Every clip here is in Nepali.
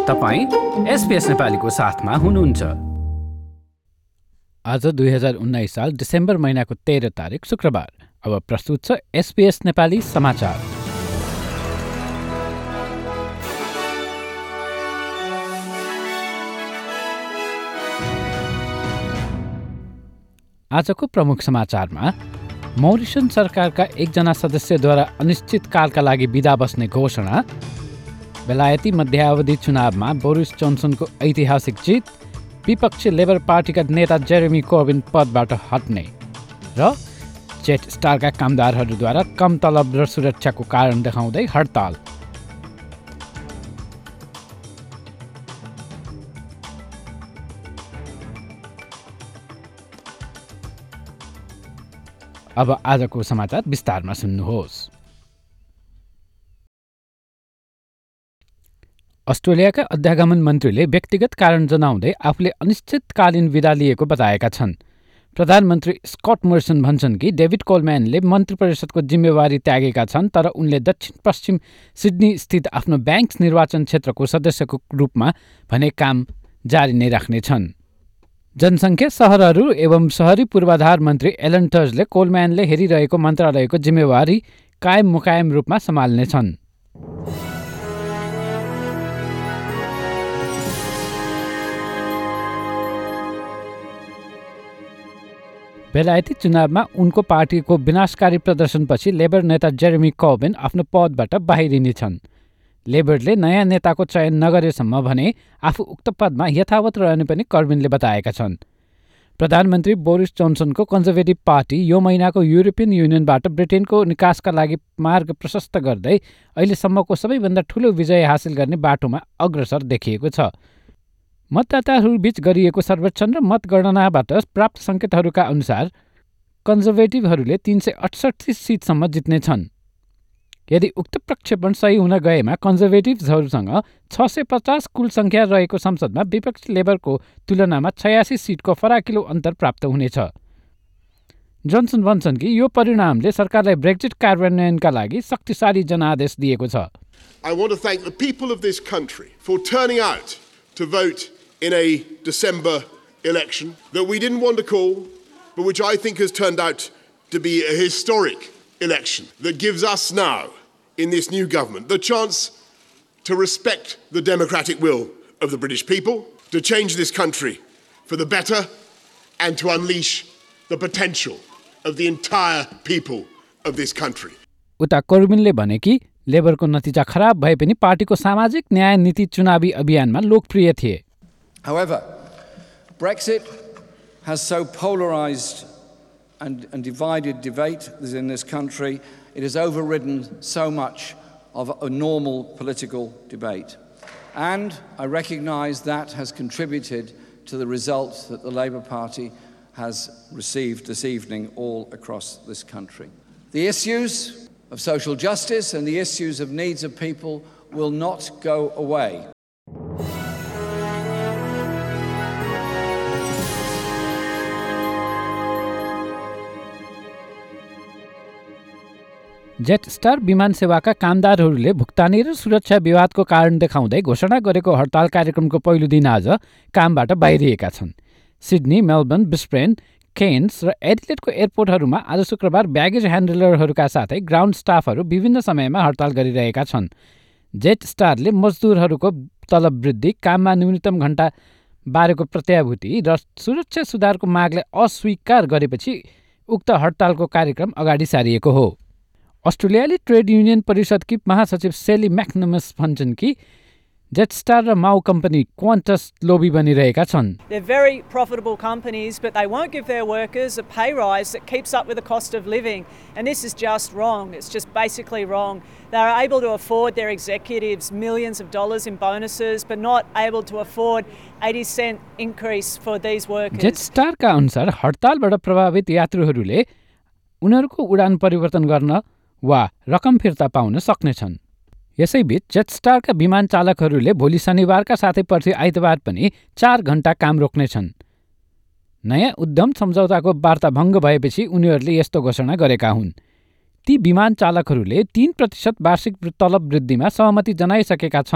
तपाईं SBS नेपालीको साथमा हुनुहुन्छ। आज 2019 साल डिसेम्बर महिनाको 13 तारिक शुक्रबार। अब प्रस्तुत छ SBS नेपाली समाचार। आजको प्रमुख समाचारमा मौरिसन सरकारका एकजना सदस्यद्वारा अनिश्चितकालका लागि बिदा बस्ने घोषणा, बेलायती मध्यावधि चुनावमा बोरिस जोन्सनको ऐतिहासिक जित, विपक्षी लेबर पार्टीका नेता जेरेमी कोर्बिन पदबाट हट्ने र जेट स्टारका कामदारहरूद्वारा कम तलब र सुरक्षाको कारण देखाउँदै हडताल। अब आजको समाचार विस्तारमा सुन्नुहोस्। अस्ट्रेलियाका अध्यागमन मन्त्रीले व्यक्तिगत कारण जनाउँदै आफूले अनिश्चितकालीन विदा लिएको बताएका छन्। प्रधानमन्त्री स्कट मोरिसन भन्छन् कि डेभिड कोलम्यानले मन्त्री परिषदको जिम्मेवारी त्यागेका छन्, तर उनले दक्षिण पश्चिम सिडनी स्थित आफ्नो ब्याङ्क निर्वाचन क्षेत्रको सदस्यको रूपमा भने काम जारी नै राख्नेछन्। जनसङ्ख्या सहरहरू एवं शहरी पूर्वाधार मन्त्री एलन टर्जले कोलम्यानले हेरिरहेको मन्त्रालयको जिम्मेवारी कायम मुकायम रूपमा सम्हाल्नेछन्। बेलायती चुनावमा उनको पार्टीको विनाशकारी प्रदर्शनपछि लेबर नेता जेरेमी कोर्बिन आफ्नो पदबाट बाहिरिनेछन्। लेबरले नयाँ नेताको चयन नगरेसम्म भने आफू उक्त पदमा यथावत रहने पनि कोर्बिनले बताएका छन्। प्रधानमन्त्री बोरिस जोन्सनको कन्जर्भेटिभ पार्टी यो महिनाको युरोपियन युनियनबाट ब्रिटेनको निकासका लागि मार्ग प्रशस्त गर्दै अहिलेसम्मको सबैभन्दा ठूलो विजय हासिल गर्ने बाटोमा अग्रसर देखिएको छ। मतदाताहरूबीच गरिएको सर्वेक्षण र मतगणनाबाट प्राप्त सङ्केतहरूका अनुसार कन्जर्भेटिभहरूले 368 सिटसम्म जित्नेछन्। यदि उक्त प्रक्षेपण सही हुन गएमा कन्जर्भेटिभ्सहरूसँग 650 कुल सङ्ख्या रहेको संसदमा विपक्षी लेबरको तुलनामा 86 सिटको फराकिलो अन्तर प्राप्त हुनेछ। जोन्सन भन्छन् कि यो परिणामले सरकारलाई ब्रेक्जिट कार्यान्वयनका लागि शक्तिशाली जनादेश दिएको छ। I want to thank the people of this country for turning out to vote in a December election that we didn't want to call, but which I think has turned out to be a historic election that gives us now, in this new government, the chance to respect the democratic will of the British people, to change this country for the better, and to unleash the potential of the entire people of this country. उता कोर्बिनले भने कि लेबरको नतिजा खराब भए पनि पार्टीको सामाजिक न्याय नीति चुनावी अभियानमा लोकप्रिय थिए। However, Brexit has so polarized and divided debate in this country. It has overridden so much of a normal political debate. And I recognise that has contributed to the results that the Labour Party has received this evening all across this country. The issues of social justice and the issues of needs of people will not go away. Jetstar विमान सेवाका कामदारहरूले भुक्तानी र सुरक्षा विवादको कारण देखाउँदै घोषणा गरेको हडताल कार्यक्रमको पहिलो दिन आज कामबाट बाहिरिएका छन्। सिडनी, मेलबर्न, ब्रिस्बेन, केन्स र एडिलेडको एयरपोर्टहरूमा आज शुक्रबार ब्यागेज ह्यान्डलरहरूका साथै ग्राउन्ड स्टाफहरू विभिन्न समयमा हडताल गरिरहेका छन्। जेट स्टारले मजदुरहरूको तलब वृद्धि, काममा न्यूनतम घण्टा बारेको प्रत्याभूति र सुरक्षा सुधारको मागलाई अस्वीकार गरेपछि उक्त हडतालको कार्यक्रम अगाडि सारिएको हो। अस्ट्रेलियाली ट्रेड युनियन परिषदकी महासचिव सेली म्याक्नमस भन्छन् कि जेटस्टार र माउ कम्पनी क्वान्टस लोभी बनिरहेका छन्। They're very profitable companies, but they won't give their workers a pay rise that keeps up with the cost of living. And this is just wrong. It's just basically wrong. They're able to afford their executives millions of dollars in bonuses, but not able to afford 80-cent increase for these workers. जेटस्टारका अनुसार हडतालबाट प्रभावित यात्रुहरूले उनीहरूको उडान परिवर्तन गर्न वा रकम फिर्ता पाउन सक्नेछन्। यसैबीच जेटस्टारका विमान चालकहरूले भोलि शनिबारका साथै पर्सि आइतबार पनि 4 घण्टा काम रोक्नेछन्। नयाँ उद्यम सम्झौताको वार्ता भङ्ग भएपछि उनीहरूले यस्तो घोषणा गरेका हुन्। ती विमान चालकहरूले 3% वार्षिक तलब वृद्धिमा सहमति जनाइसकेका छन्,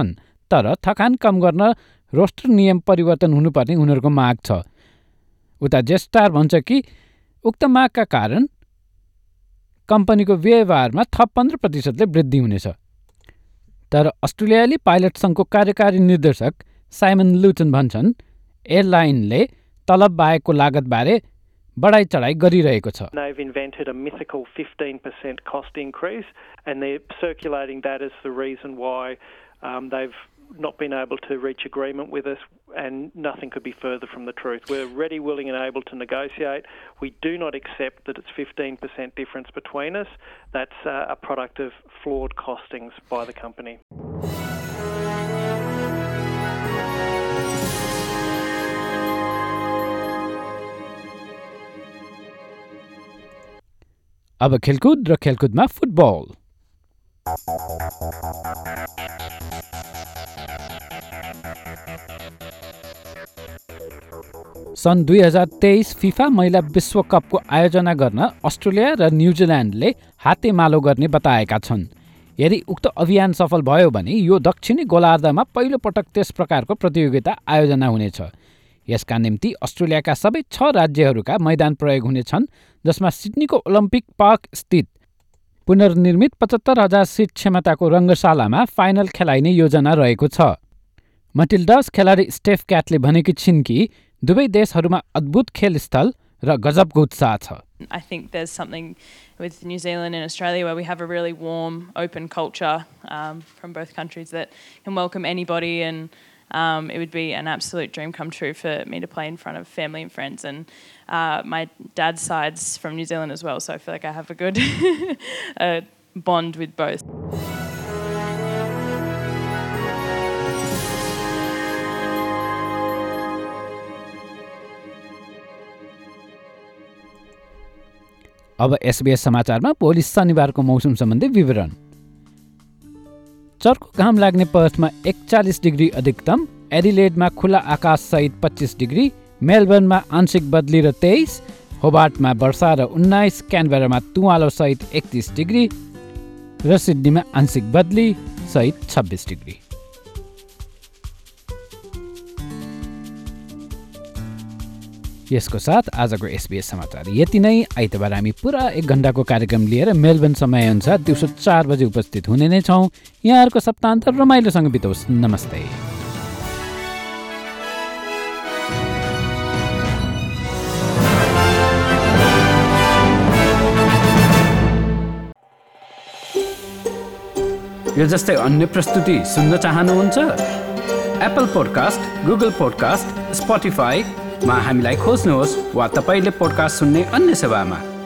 तर थकान कम गर्न रोस्टर नियम परिवर्तन हुनुपर्ने उनीहरूको माग छ। उता जेस्टार भन्छ कि उक्त मागका कारण कम्पनीको व्यवहारमा थप 15% वृद्धि हुनेछ। तर अस्ट्रेलियाली पाइलट सङ्घको कार्यकारी निर्देशक साइमन लुटन भन्छन् एयरलाइनले तलब बाहेकको लागतबारे बढाई चढाई गरिरहेको छ। They've invented a mythical 15% cost increase, and they're circulating that as the reason why they've not been able to reach agreement with us, and nothing could be further from the truth. We're ready, willing and able to negotiate. We do not accept that it's 15% difference between us. That's a product of flawed costings by the company. अब खेलकुद र खेलकुदमा फुटबल। सन् 2023 फिफा महिला विश्वकपको आयोजना गर्न अस्ट्रेलिया र न्युजिल्यान्डले हातेमालो गर्ने बताएका छन्। यदि उक्त अभियान सफल भयो भने यो दक्षिणी गोलार्धमा पहिलो पटक त्यस प्रकारको प्रतियोगिता आयोजना हुनेछ। यसका निम्ति अस्ट्रेलियाका सबै 6 राज्यहरूका मैदान प्रयोग हुनेछन्, जसमा सिडनीको ओलम्पिक पार्क स्थित पुनर्निर्मित 75,000 सिट क्षमताको रङ्गशालामा फाइनल खेलाइने योजना रहेको छ। मटिल्डास खेलाडी स्टेफ क्याटले भनेकी छिन् कि दुवै देशहरूमा अद्भुत खेलस्थल र गजबको उत्साह छ। I think there's something with New Zealand and Australia where we have a really warm, open culture from both countries that can welcome anybody, and it would be an absolute dream come true for me to play in front of family and friends. And my dad's side's from New Zealand as well, so I feel like I have a good bond with both. अब SBS समाचारमा भोलि शनिबारको मौसम सम्बन्धी विवरण। चर्को घाम लाग्ने पर्थमा 41 डिग्री अधिकतम, एडिलेडमा खुला आकाश सहित 25 डिग्री, मेलबर्नमा आंशिक बदली र 23, होबार्टमा वर्षा र 19, क्यानबेरामा तुवालो सहित 31 डिग्री र सिडनीमा आंशिक बदली सहित 26 डिग्री। यसको साथ आजको SBS समाचार यति नै। आइतबार हामी पुरा 1 घण्टाको कार्यक्रम लिएर मेलबर्न समयअनुसार दिउँसो 4 बजे उपस्थित हुने नै छौँ। यहाँहरूको सप्ताहन्त रमाइलोसँग बितोस्। नमस्ते। यो जस्तै अन्य प्रस्तुति सुन्न चाहनुहुन्छ? Apple podcast, Google podcast, Spotify मा हामीलाई खोज्नुहोस् वा तपाईले पोडकास्ट सुन्ने अन्य सेवामा।